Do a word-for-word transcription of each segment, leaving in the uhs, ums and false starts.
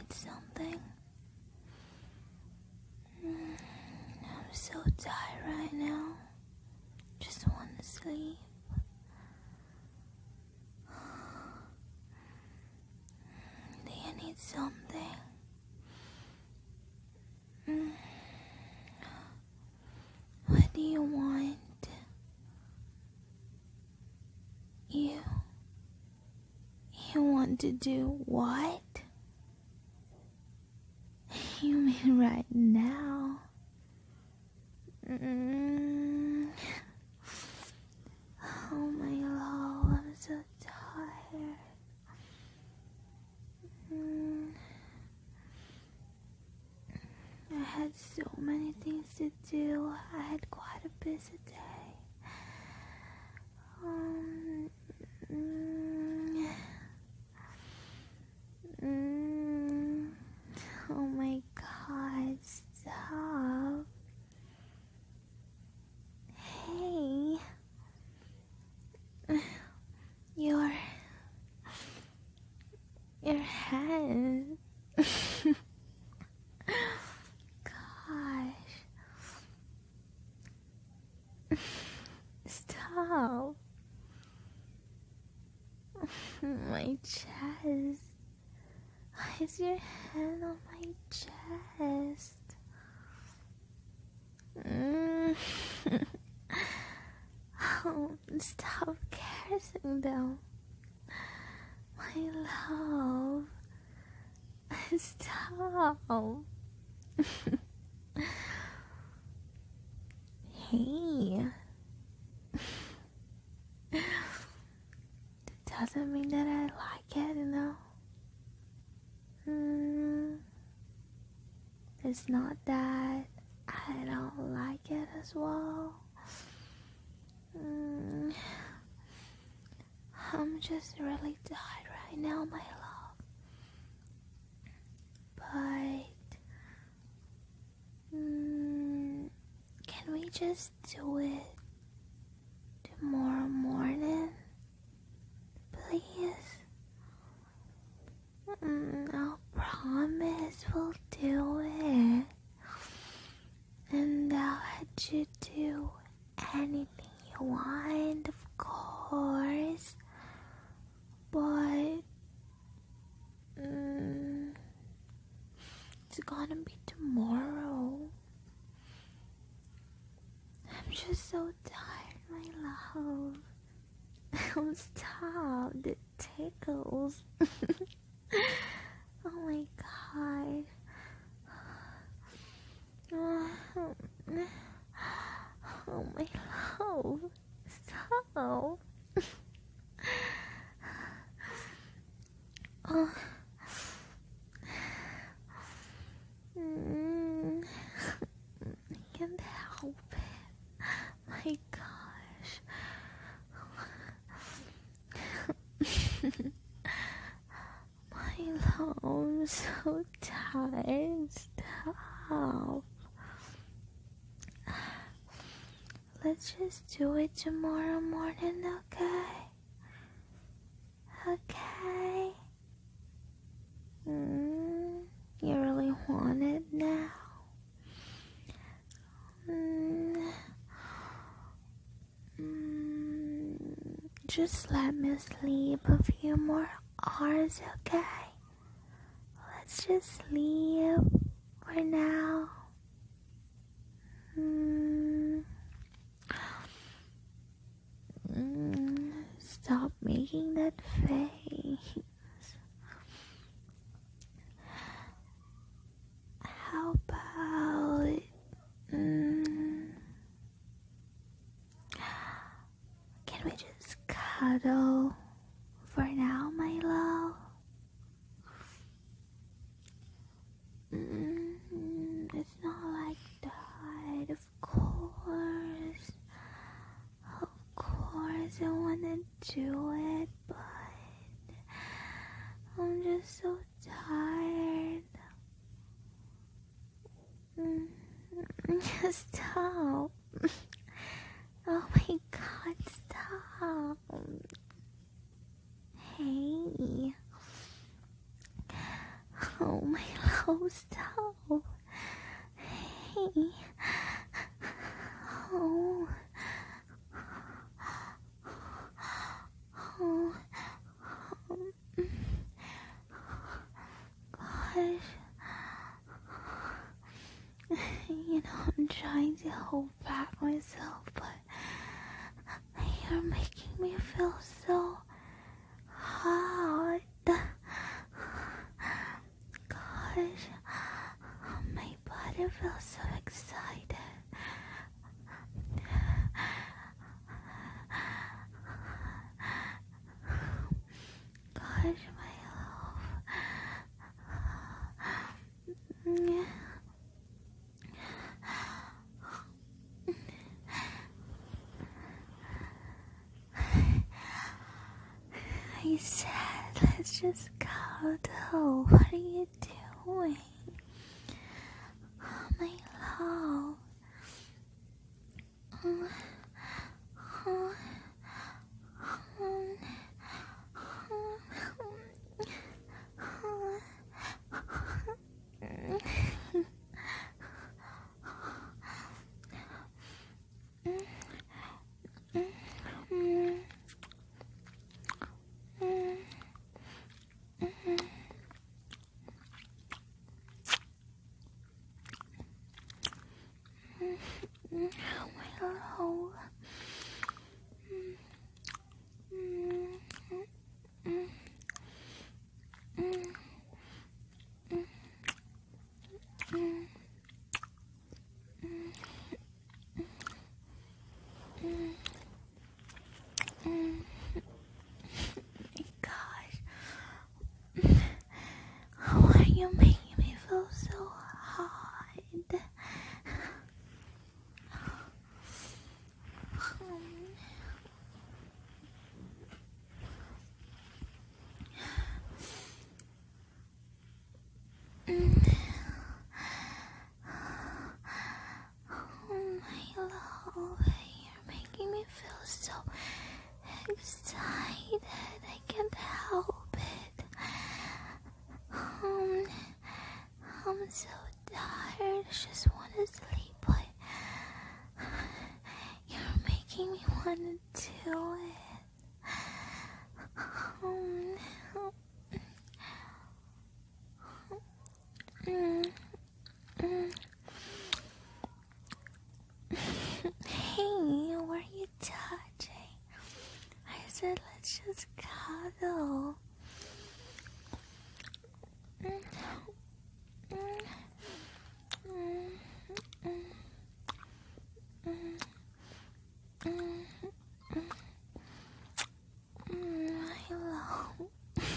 need something. I'm so tired right now. Just want to sleep. Do you need something? What do you want? You... You want to do what? You mean right now? Mm. Oh my lord, I'm so tired. Mm. I had so many things to do. I had quite a busy day. Um, mm, mm, oh my god, stop. Hey, your, your head. Gosh. Stop. My chest. Why is your hand on my chest? Mm. Oh, stop cursing though. My love. Stop. Hey. That doesn't mean that I like it, you know. Mm, it's not that I don't like it as well. Mm, I'm just really tired right now, my love. But mm, can we just do it tomorrow morning, please? Mm, I'll promise we'll do it. And I'll let you do anything you want, of course. But mm, it's gonna be tomorrow. I'm just so tired, my love. Oh, stop. The tickles. Oh my god. Oh, oh my love. Stop. Oh. Mm. I can't help it. My gosh. My love, I'm so tired. Stop. Let's just do it tomorrow morning, okay? Okay. Mm, you really want it now? Mm, mm, just let me sleep a few more hours, okay? Let's just sleep for now. Mm, mm, stop making that face. How about mm, can we just cuddle for now, my love? Mm, it's not like that, of course. Of course I wanna do it, but I'm just so tired. Mm, stop. Oh my god, stop. Hey. Oh my Oh, stop. Hey. Oh. Oh. Gosh. You know, I'm trying to hold back myself, but you're making me feel so hot. Gosh, my body feels so excited. Gosh, my love. I said, let's just cuddle. What are you doing? Oh, my love. Oh, oh, oh, why are you making me feel so hot? Oh my love, you're making me feel so excited. I can't help it. Um, I'm so tired. I just want to sleep, but you're making me want to do it. Um, mm, mm. Hey, where are you touching? I said let's just cuddle. Mm, mm, mm, mm, mm, mm, mm, I love.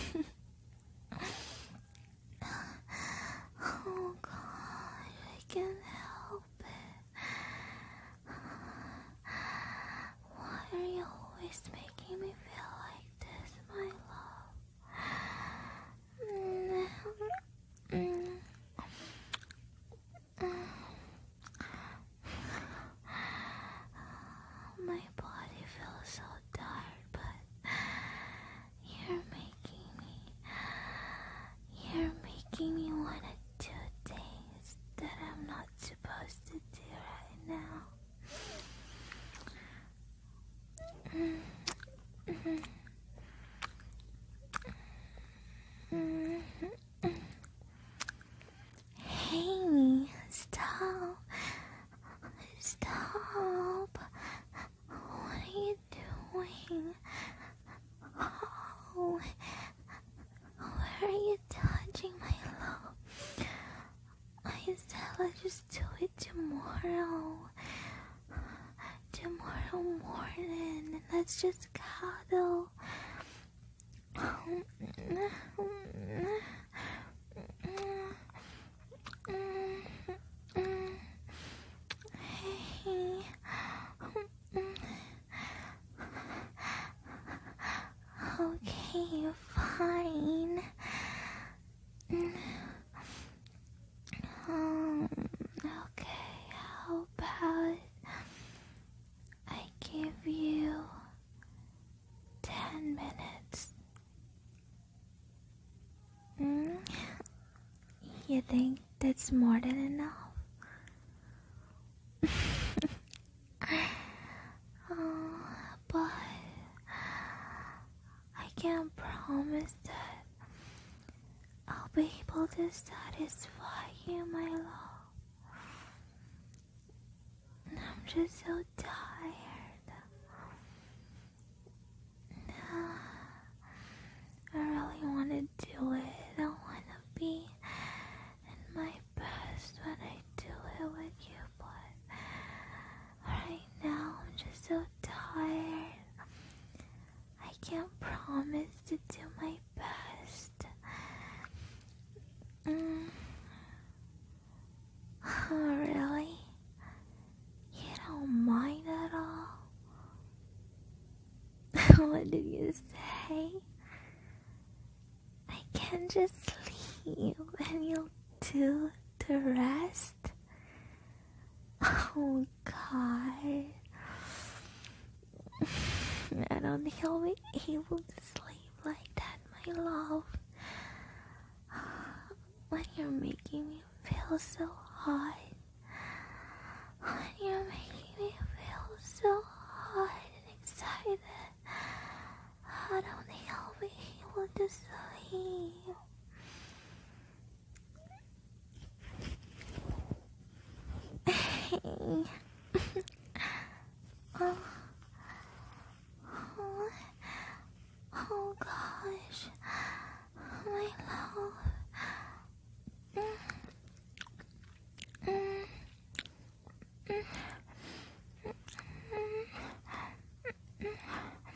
Oh gosh, I can't help it. Why are you always making me feel like this, my love? Mm, mm, mm. My body feels so tired, but you're making me, you're making me want to do things that I'm not supposed to do right now. Mm, mm, mm, mm. Hey, stop. Stop. What are you doing? Oh, where are you touching, my love? I said let's just do it tomorrow. Tomorrow morning. Let's just cuddle. Hey. Okay, fine. Um, okay, how about I give you ten minutes? Mm? You think that's more than enough? Oh, but I can't promise that I'll be able to satisfy you, my love. I'm just so tired. I really want to do it. I want to be in my best when I do it with you, but right now I'm just so tired. I can't promise to do my best. Mm. Oh, really? You don't mind at all? What did you say? I can just sleep and you'll do the rest? Oh God. I don't think I'll be able to sleep like that, my love. When you're making me feel so hot. When you're making me feel so hot and excited. I don't think I'll be able to sleep. Hey. oh. oh. Oh gosh. My love. Mm. Mm. Mm. Mm.